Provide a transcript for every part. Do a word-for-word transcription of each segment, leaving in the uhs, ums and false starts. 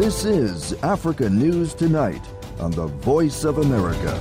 This is Africa News Tonight on the Voice of America.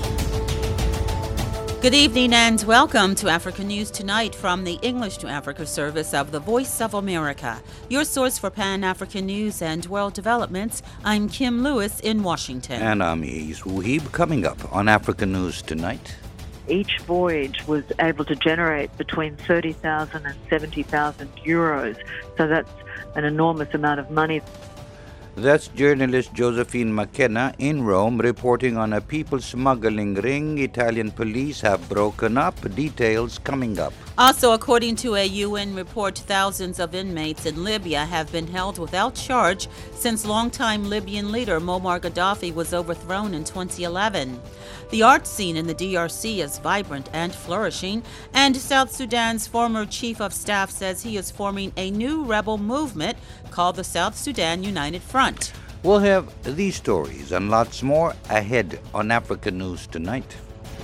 Good evening and welcome to Africa News Tonight from the English to Africa service of the Voice of America. Your source for Pan-African news and world developments. I'm Kim Lewis in Washington. And I'm Yves Wuhib. Coming up on Africa News Tonight. Each voyage was able to generate between thirty thousand and seventy thousand euros. So that's an enormous amount of money. That's journalist Josephine McKenna in Rome reporting on a people smuggling ring Italian police have broken up. Details coming up. Also, according to a U N report, thousands of inmates in Libya have been held without charge since longtime Libyan leader Muammar Gaddafi was overthrown in twenty eleven. The art scene in the D R C is vibrant and flourishing, and South Sudan's former chief of staff says he is forming a new rebel movement called the South Sudan United Front. We'll have these stories and lots more ahead on Africa News Tonight.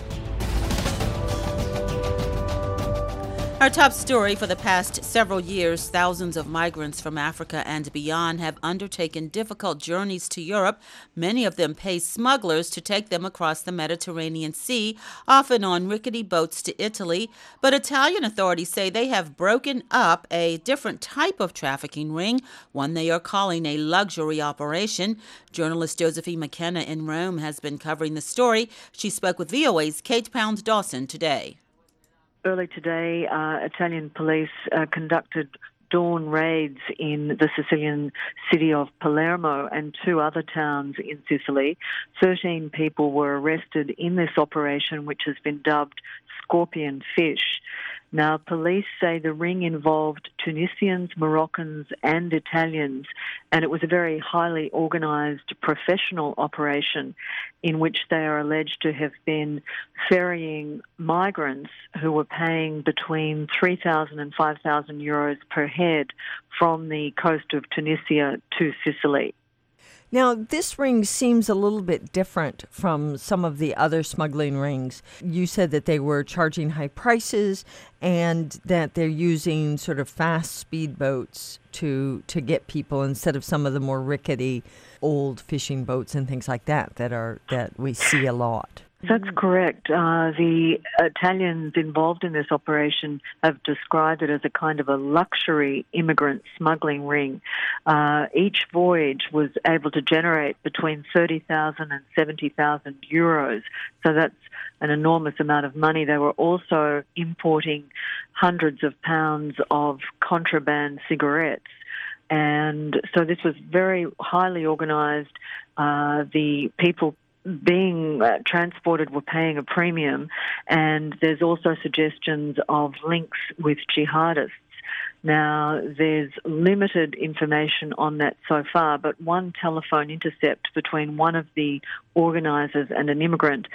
Our top story: for the past several years, thousands of migrants from Africa and beyond have undertaken difficult journeys to Europe. Many of them pay smugglers to take them across the Mediterranean Sea, often on rickety boats to Italy. But Italian authorities say they have broken up a different type of trafficking ring, one they are calling a luxury operation. Journalist Josephine McKenna in Rome has been covering the story. She spoke with V O A's Kate Pound-Dawson today. Early today, uh, Italian police uh, conducted dawn raids in the Sicilian city of Palermo and two other towns in Sicily. Thirteen people were arrested in this operation, which has been dubbed Scorpion Fish. Now, police say the ring involved Tunisians, Moroccans and Italians, and it was a very highly organised professional operation in which they are alleged to have been ferrying migrants who were paying between three thousand and five thousand euros per head from the coast of Tunisia to Sicily. Now, this ring seems a little bit different from some of the other smuggling rings. You said that they were charging high prices and that they're using sort of fast speedboats to to get people instead of some of the more rickety old fishing boats and things like that that are that we see a lot. That's correct. Uh, the Italians involved in this operation have described it as a kind of a luxury immigrant smuggling ring. Uh, each voyage was able to generate between thirty thousand and seventy thousand euros. So that's an enormous amount of money. They were also importing hundreds of pounds of contraband cigarettes. And so this was very highly organised. Uh, the people being uh, transported were paying a premium, and there's also suggestions of links with jihadists. Now, there's limited information on that so far, but one telephone intercept between one of the organisers and an immigrant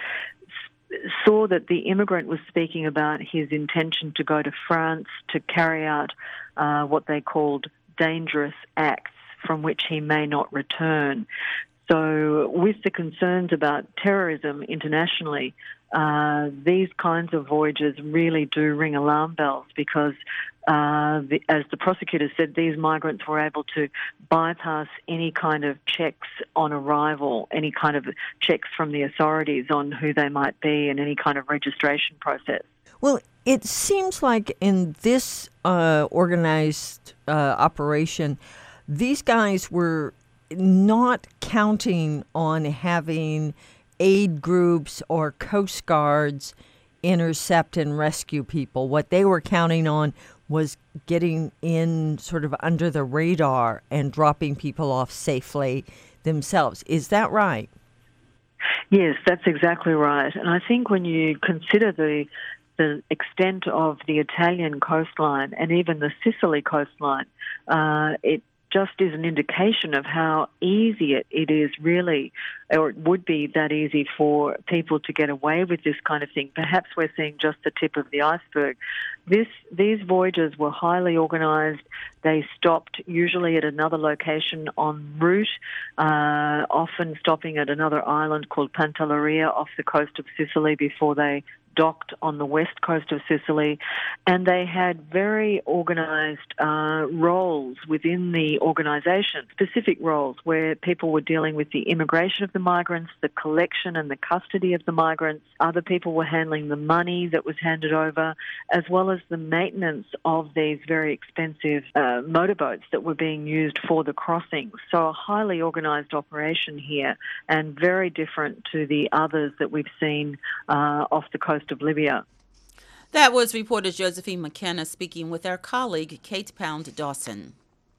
saw that the immigrant was speaking about his intention to go to France to carry out uh, what they called dangerous acts from which he may not return. So with the concerns about terrorism internationally, uh, these kinds of voyages really do ring alarm bells because, uh, the, as the prosecutor said, these migrants were able to bypass any kind of checks on arrival, any kind of checks from the authorities on who they might be and any kind of registration process. Well, it seems like in this uh, organized uh, operation, these guys were not counting on having aid groups or Coast Guards intercept and rescue people. What they were counting on was getting in sort of under the radar and dropping people off safely themselves. Is that right? Yes, that's exactly right. And I think when you consider the the extent of the Italian coastline and even the Sicily coastline, uh, it just is an indication of how easy it, it is really, or it would be that easy for people to get away with this kind of thing. Perhaps we're seeing just the tip of the iceberg. This, these voyages were highly organised. They stopped usually at another location en route, uh, often stopping at another island called Pantelleria off the coast of Sicily before they docked on the west coast of Sicily, and they had very organised uh, roles within the organisation, specific roles where people were dealing with the immigration of the migrants, the collection and the custody of the migrants. Other people were handling the money that was handed over, as well as the maintenance of these very expensive uh, motorboats that were being used for the crossings. So a highly organised operation here, and very different to the others that we've seen uh, off the coast of Libya. That was reporter Josephine McKenna speaking with our colleague Kate Pound Dawson.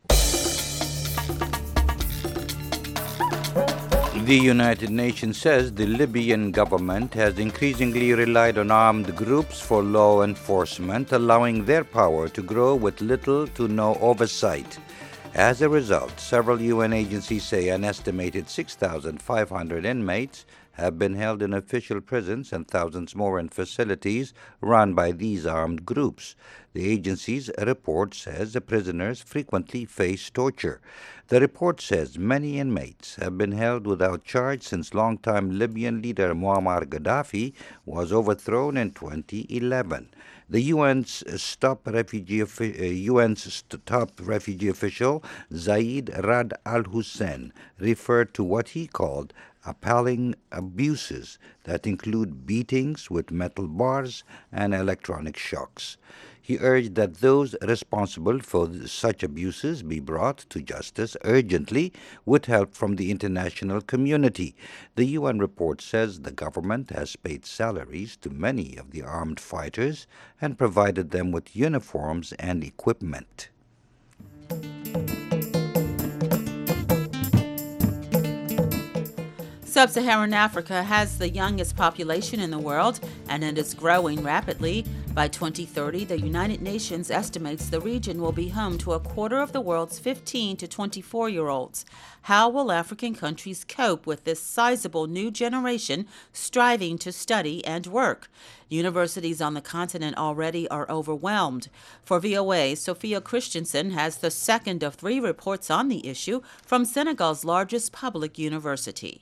The United Nations says the Libyan government has increasingly relied on armed groups for law enforcement, allowing their power to grow with little to no oversight. As a result, several U N agencies say an estimated six thousand five hundred inmates have been held in official prisons and thousands more in facilities run by these armed groups. The agency's report says the prisoners frequently face torture. The report says many inmates have been held without charge since longtime Libyan leader Muammar Gaddafi was overthrown in twenty eleven. The U N's top refugee, U N's top refugee official, Zaid Rad al-Hussein, referred to what he called appalling abuses that include beatings with metal bars and electronic shocks. He urged that those responsible for such abuses be brought to justice urgently with help from the international community. The U N report says the government has paid salaries to many of the armed fighters and provided them with uniforms and equipment. Sub-Saharan Africa has the youngest population in the world, and it is growing rapidly. By twenty thirty, the United Nations estimates the region will be home to a quarter of the world's fifteen to twenty-four-year-olds. How will African countries cope with this sizable new generation striving to study and work? Universities on the continent already are overwhelmed. For V O A, Sophia Christensen has the second of three reports on the issue from Senegal's largest public university.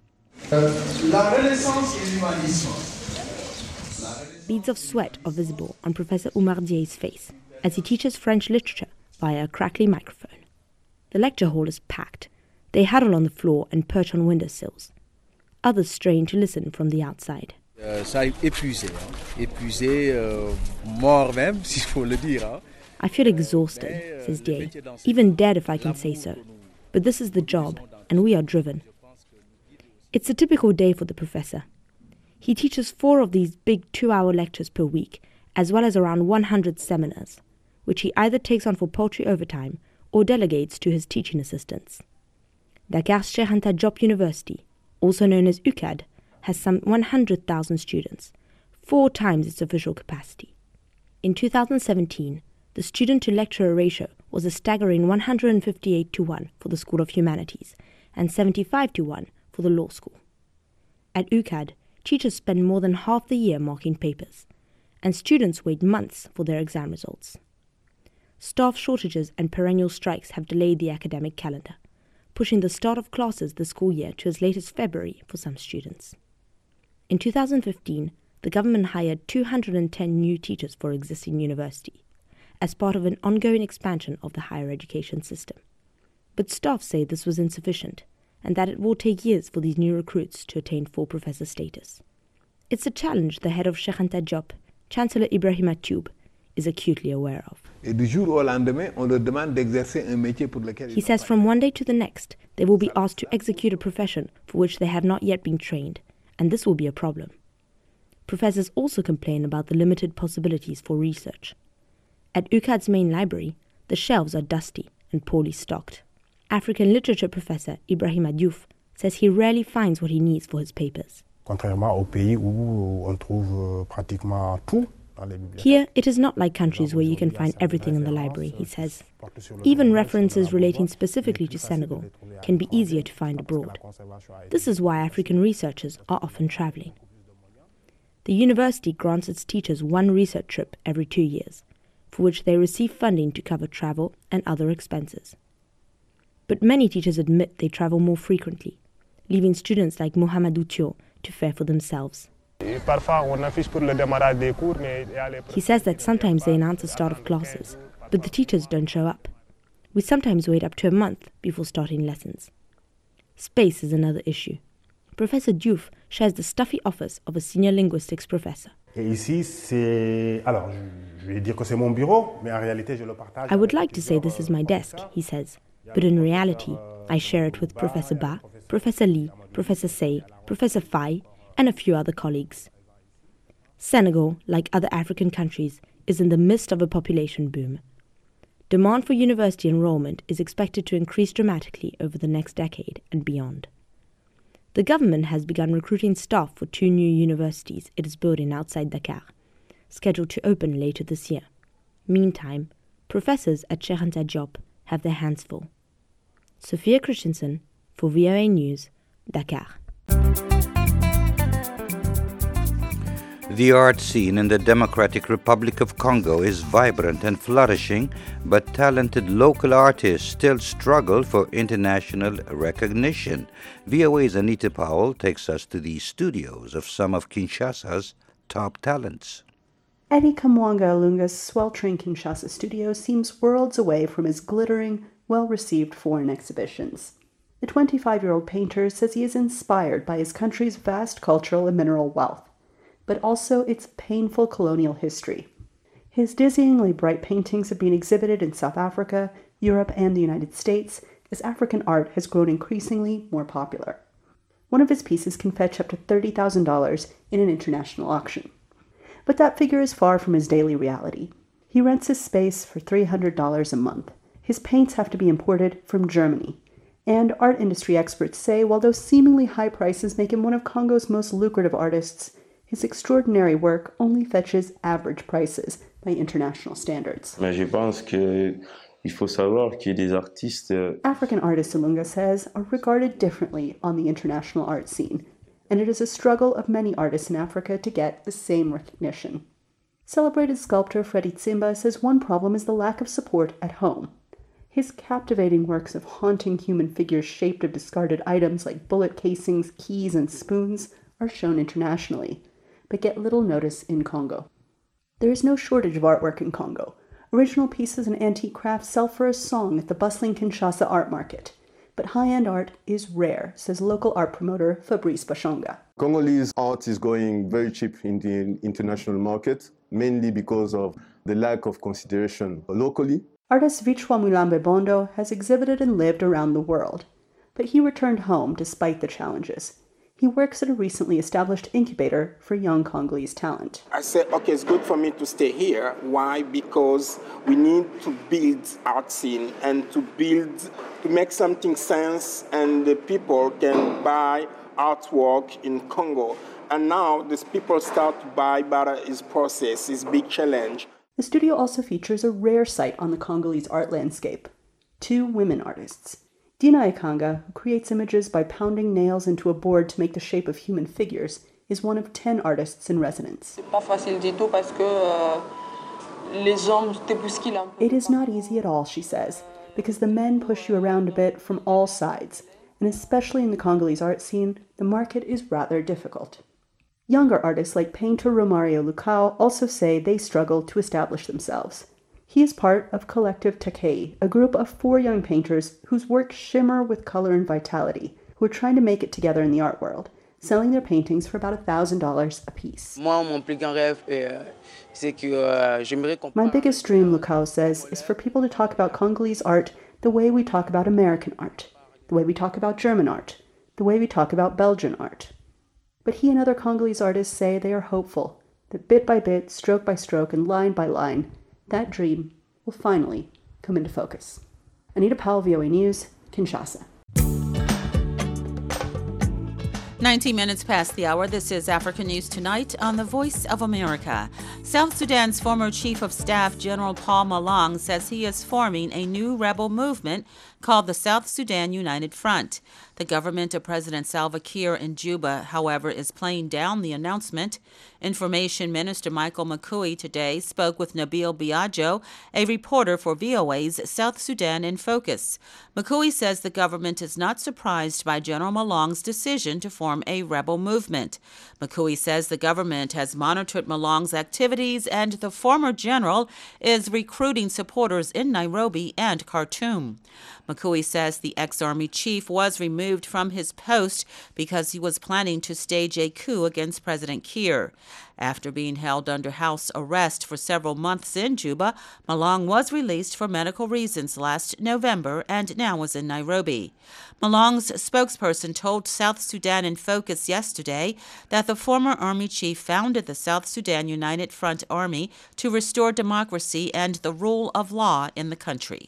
Beads of sweat are visible on Professor Oumar Dié's face as he teaches French literature via a crackly microphone. The lecture hall is packed. They huddle on the floor and perch on windowsills. Others strain to listen from the outside. Euh, ça arrive épuisé, hein. épuisé, euh, mort même, s'il faut le dire. Hein. I feel exhausted, says Dié, even dead if I can say so. But this is the job, and we are driven. It's a typical day for the professor. He teaches four of these big two-hour lectures per week, as well as around one hundred seminars, which he either takes on for poultry overtime or delegates to his teaching assistants. Dakar's Cheikh Anta Diop University, also known as U C A D, has some one hundred thousand students, four times its official capacity. In two thousand seventeen, the student-to-lecturer ratio was a staggering one hundred fifty-eight to one for the School of Humanities and seventy-five to one for the law school. At U C A D, teachers spend more than half the year marking papers, and students wait months for their exam results. Staff shortages and perennial strikes have delayed the academic calendar, pushing the start of classes this school year to as late as February for some students. In two thousand fifteen, the government hired two hundred ten new teachers for existing university, as part of an ongoing expansion of the higher education system. But staff say this was insufficient, and that it will take years for these new recruits to attain full professor status. It's a challenge the head of Cheikh Anta Diop, Chancellor Ibrahima Thioub, is acutely aware of. He says from one day to the next, they will be asked to execute a profession for which they have not yet been trained, and this will be a problem. Professors also complain about the limited possibilities for research. At U C A D's main library, the shelves are dusty and poorly stocked. African literature professor Ibrahima Diouf says he rarely finds what he needs for his papers. Here, it is not like countries where you can find everything in the library, he says. Even references relating specifically to Senegal can be easier to find abroad. This is why African researchers are often traveling. The university grants its teachers one research trip every two years, for which they receive funding to cover travel and other expenses. But many teachers admit they travel more frequently, leaving students like Mohamedou Thio to fare for themselves. He says that sometimes they announce the start of classes, but the teachers don't show up. We sometimes wait up to a month before starting lessons. Space is another issue. Professor Diouf shares the stuffy office of a senior linguistics professor. I would like to say this is my desk, he says, but in reality, I share it with Professor Ba, Professor Lee, Professor Say, Professor Fai, and a few other colleagues. Senegal, like other African countries, is in the midst of a population boom. Demand for university enrollment is expected to increase dramatically over the next decade and beyond. The government has begun recruiting staff for two new universities it is building outside Dakar, scheduled to open later this year. Meantime, professors at Cheikh Anta Diop have their hands full. Sophia Christensen for V O A News, Dakar. The art scene in the Democratic Republic of Congo is vibrant and flourishing, but talented local artists still struggle for international recognition. V O A's Anita Powell takes us to the studios of some of Kinshasa's top talents. Eddie Kamwanga Alunga's sweltering Kinshasa studio seems worlds away from his glittering, well-received foreign exhibitions. The twenty-five-year-old painter says he is inspired by his country's vast cultural and mineral wealth, but also its painful colonial history. His dizzyingly bright paintings have been exhibited in South Africa, Europe, and the United States as African art has grown increasingly more popular. One of his pieces can fetch up to thirty thousand dollars in an international auction. But that figure is far from his daily reality. He rents his space for three hundred dollars a month. His paints have to be imported from Germany. And art industry experts say while those seemingly high prices make him one of Congo's most lucrative artists, his extraordinary work only fetches average prices by international standards. Mais je pense que il faut savoir que des artistes... African artists, Alunga says, are regarded differently on the international art scene, and it is a struggle of many artists in Africa to get the same recognition. Celebrated sculptor Freddy Tsimba says one problem is the lack of support at home. His captivating works of haunting human figures shaped of discarded items like bullet casings, keys, and spoons are shown internationally, but get little notice in Congo. There is no shortage of artwork in Congo. Original pieces and antique crafts sell for a song at the bustling Kinshasa art market. But high-end art is rare, says local art promoter Fabrice Bashonga. Congolese art is going very cheap in the international market, mainly because of the lack of consideration locally. Artist Vichwa Mulambe Bondo has exhibited and lived around the world, but he returned home despite the challenges. He works at a recently established incubator for young Congolese talent. I said, okay, it's good for me to stay here. Why? Because we need to build art scene and to build, to make something sense, and the people can buy artwork in Congo. And now these people start to buy, but it's process, it's a big challenge. The studio also features a rare sight on the Congolese art landscape: two women artists. Dina Ekanga, who creates images by pounding nails into a board to make the shape of human figures, is one of ten artists in residence. It is not easy at all, she says, because the men push you around a bit from all sides, and especially in the Congolese art scene, the market is rather difficult. Younger artists like painter Romario Lucao also say they struggle to establish themselves. He is part of Collective Takei, a group of four young painters whose work shimmer with color and vitality, who are trying to make it together in the art world, selling their paintings for about one thousand dollars a piece. My biggest dream, Lucao says, is for people to talk about Congolese art the way we talk about American art, the way we talk about German art, the way we talk about Belgian art. But he and other Congolese artists say they are hopeful, that bit by bit, stroke by stroke, and line by line, that dream will finally come into focus. Anita Powell, V O A News, Kinshasa. nineteen minutes past the hour. This is Africa News Tonight on the Voice of America. South Sudan's former Chief of Staff, General Paul Malong, says he is forming a new rebel movement called the South Sudan United Front. The government of President Salva Kiir in Juba, however, is playing down the announcement. Information Minister Michael Makui today spoke with Nabil Biagio, a reporter for V O A's South Sudan in Focus. Makui says the government is not surprised by General Malong's decision to form a rebel movement. Makui says the government has monitored Malong's activities and the former general is recruiting supporters in Nairobi and Khartoum. Makui says the ex-army chief was removed from his post because he was planning to stage a coup against President Kiir. After being held under house arrest for several months in Juba, Malong was released for medical reasons last November and now is in Nairobi. Malong's spokesperson told South Sudan in Focus yesterday that the former army chief founded the South Sudan United Front Army to restore democracy and the rule of law in the country.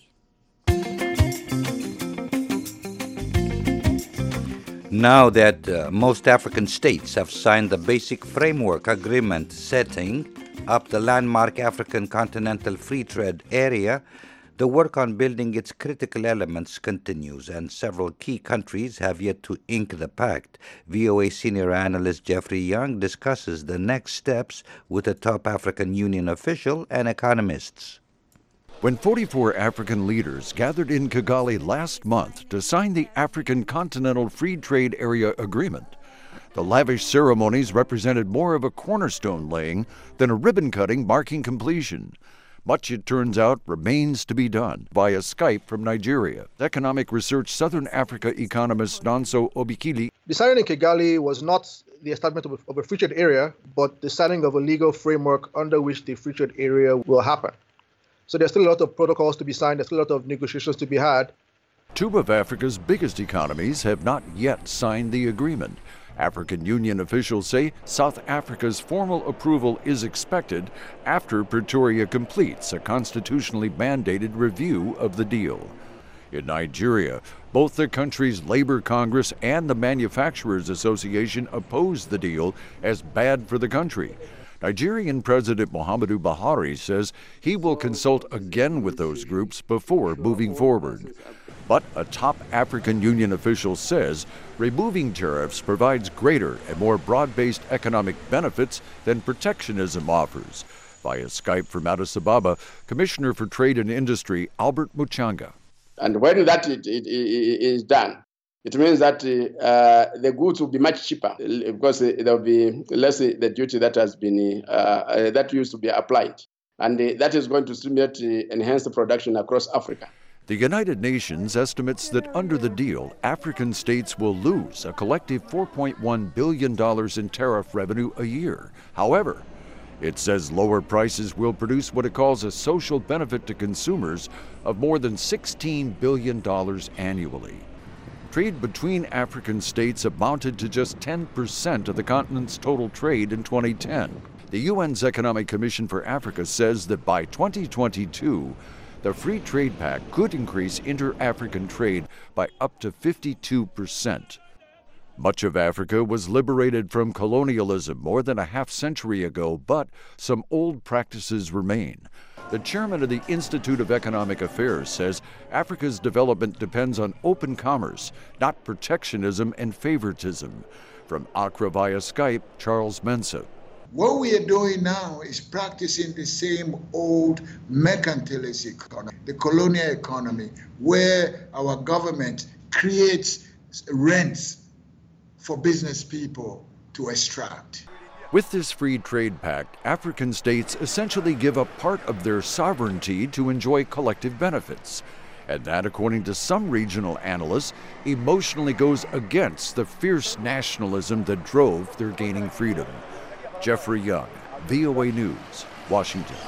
Now that uh, most African states have signed the basic framework agreement setting up the landmark African Continental Free Trade Area, the work on building its critical elements continues, and several key countries have yet to ink the pact. V O A senior analyst Jeffrey Young discusses the next steps with a top African Union official and economists. When forty-four African leaders gathered in Kigali last month to sign the African Continental Free Trade Area Agreement, the lavish ceremonies represented more of a cornerstone laying than a ribbon cutting marking completion. Much, it turns out, remains to be done. Via Skype from Nigeria, Economic Research Southern Africa economist Nonso Obikili. The signing in Kigali was not the establishment of a, of a free trade area, but the signing of a legal framework under which the free trade area will happen. So there's still a lot of protocols to be signed, there's still a lot of negotiations to be had. Two of Africa's biggest economies have not yet signed the agreement. African Union officials say South Africa's formal approval is expected after Pretoria completes a constitutionally mandated review of the deal. In Nigeria, both the country's Labor Congress and the Manufacturers Association opposed the deal as bad for the country. Nigerian President Muhammadu Buhari says he will consult again with those groups before moving forward. But a top African Union official says removing tariffs provides greater and more broad-based economic benefits than protectionism offers. Via Skype from Addis Ababa, Commissioner for Trade and Industry Albert Muchanga. And when that it, it, it is done, it means that uh, the goods will be much cheaper because there will be less the duty that has been uh, uh, that used to be applied, and uh, that is going to stimulate uh, enhance the production across Africa. The United Nations estimates that under the deal, African states will lose a collective four point one billion dollars in tariff revenue a year. However, it says lower prices will produce what it calls a social benefit to consumers of more than sixteen billion dollars annually. Trade between African states amounted to just ten percent of the continent's total trade in twenty ten. The U N's Economic Commission for Africa says that by twenty twenty-two, the Free Trade Pact could increase inter-African trade by up to fifty-two percent. Much of Africa was liberated from colonialism more than a half century ago, but some old practices remain. The chairman of the Institute of Economic Affairs says Africa's development depends on open commerce, not protectionism and favoritism. From Accra via Skype, Charles Mensah. What we are doing now is practicing the same old mercantilist economy, the colonial economy, where our government creates rents for business people to extract. With this free trade pact, African states essentially give up part of their sovereignty to enjoy collective benefits. And that, according to some regional analysts, emotionally goes against the fierce nationalism that drove their gaining freedom. Jeffrey Young, V O A News, Washington.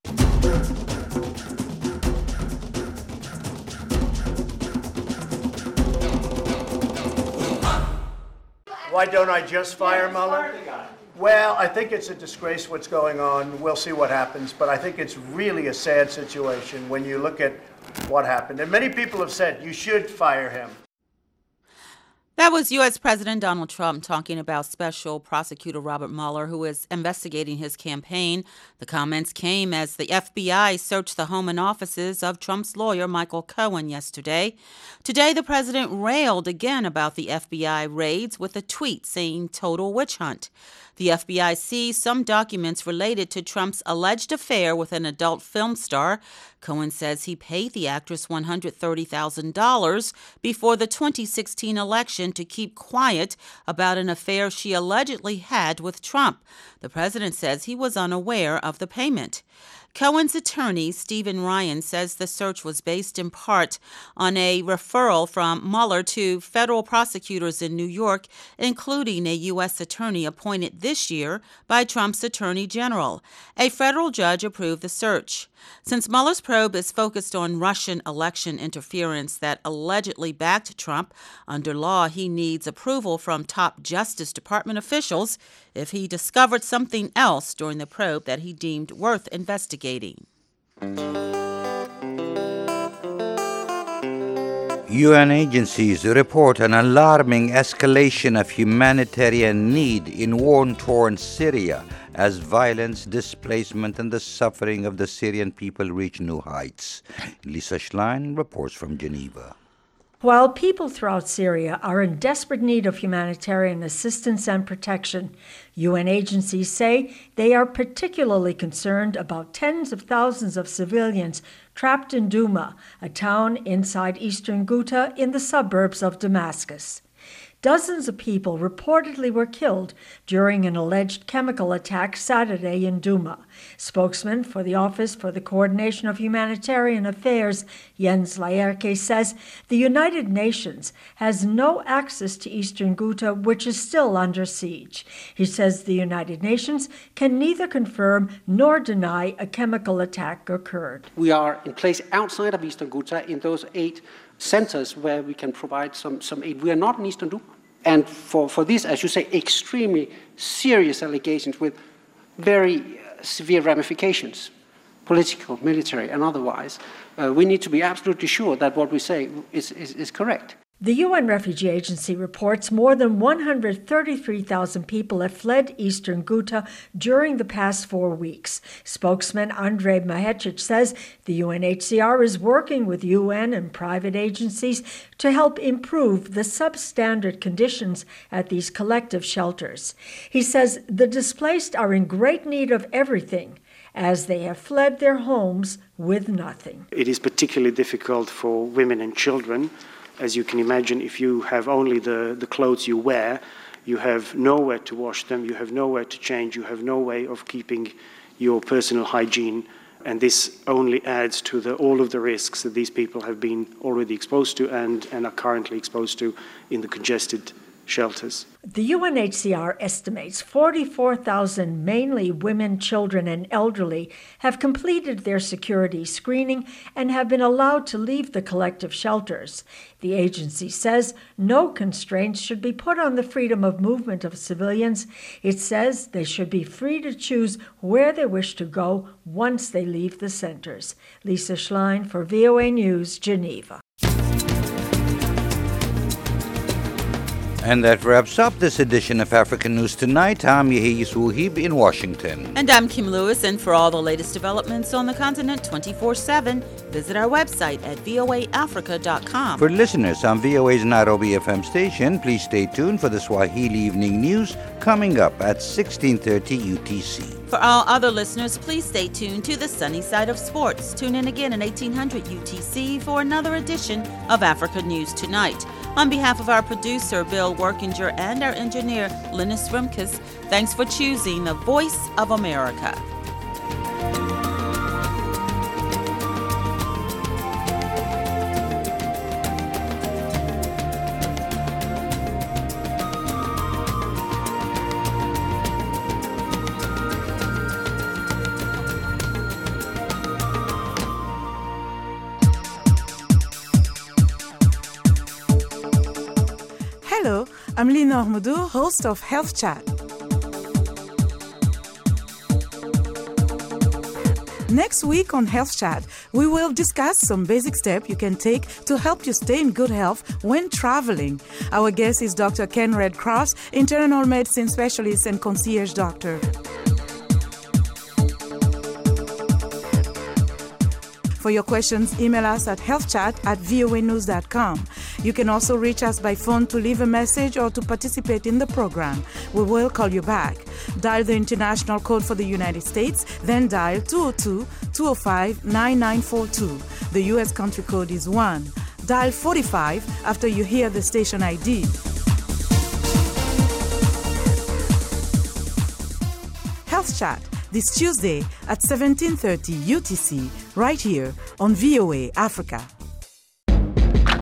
Why don't I just fire Mueller? Well, I think it's a disgrace what's going on. We'll see what happens. But I think it's really a sad situation when you look at what happened. And many people have said you should fire him. That was U S. President Donald Trump talking about Special Prosecutor Robert Mueller, who is investigating his campaign. The comments came as the F B I searched the home and offices of Trump's lawyer, Michael Cohen, yesterday. Today, the president railed again about the F B I raids with a tweet saying total witch hunt. The F B I seized some documents related to Trump's alleged affair with an adult film star. Cohen says he paid the actress one hundred thirty thousand dollars before the twenty sixteen election to keep quiet about an affair she allegedly had with Trump. The president says he was unaware of the payment. Cohen's attorney, Stephen Ryan, says the search was based in part on a referral from Mueller to federal prosecutors in New York, including a U S attorney appointed this year by Trump's attorney general. A federal judge approved the search. Since Mueller's probe is focused on Russian election interference that allegedly backed Trump, under law he needs approval from top Justice Department officials if he discovered something else during the probe that he deemed worth investigating. U N agencies report an alarming escalation of humanitarian need in war-torn Syria as violence, displacement, and the suffering of the Syrian people reach new heights. Lisa Schlein reports from Geneva. While people throughout Syria are in desperate need of humanitarian assistance and protection, U N agencies say they are particularly concerned about tens of thousands of civilians trapped in Douma, a town inside eastern Ghouta in the suburbs of Damascus. Dozens of people reportedly were killed during an alleged chemical attack Saturday in Douma. Spokesman for the Office for the Coordination of Humanitarian Affairs, Jens Laerke, says the United Nations has no access to eastern Ghouta, which is still under siege. He says the United Nations can neither confirm nor deny a chemical attack occurred. We are in place outside of eastern Ghouta in those eight centers where we can provide some, some aid. We are not in eastern Douma. And for, for this, as you say, extremely serious allegations with very uh, severe ramifications, political, military, and otherwise, uh, we need to be absolutely sure that what we say is, is, is correct. The U N Refugee Agency reports more than one hundred thirty-three thousand people have fled eastern Ghouta during the past four weeks. Spokesman Andrei Mahecic says the U N H C R is working with U N and private agencies to help improve the substandard conditions at these collective shelters. He says the displaced are in great need of everything, as they have fled their homes with nothing. It is particularly difficult for women and children. As you can imagine, if you have only the, the clothes you wear, you have nowhere to wash them, you have nowhere to change, you have no way of keeping your personal hygiene. And this only adds to the, all of the risks that these people have been already exposed to and, and are currently exposed to in the congested shelters. The U N H C R estimates forty-four thousand, mainly women, children, and elderly, have completed their security screening and have been allowed to leave the collective shelters. The agency says no constraints should be put on the freedom of movement of civilians. It says they should be free to choose where they wish to go once they leave the centers. Lisa Schlein for V O A News, Geneva. And that wraps up this edition of African News Tonight. I'm Yehia Suhib in Washington. And I'm Kim Lewis. And for all the latest developments on the continent twenty-four seven, visit our website at V O A Africa dot com. For listeners on V O A's Nairobi F M station, please stay tuned for the Swahili Evening News coming up at sixteen thirty U T C. For all other listeners, please stay tuned to the sunny side of sports. Tune in again at eighteen hundred U T C for another edition of Africa News Tonight. On behalf of our producer, Bill Workinger, and our engineer, Linus Rimkus, thanks for choosing the Voice of America. Hello, I'm Lina Ormodo, host of Health Chat. Next week on Health Chat, we will discuss some basic steps you can take to help you stay in good health when traveling. Our guest is Doctor Ken Red-Cross, internal medicine specialist and concierge doctor. For your questions, email us at healthchat at voa news dot com. You can also reach us by phone to leave a message or to participate in the program. We will call you back. Dial the international code for the United States, then dial two oh two, two oh five, nine nine four two. The U S country code is one. Dial forty-five after you hear the station I D. Health Chat, this Tuesday at seventeen thirty U T C, right here on V O A Africa.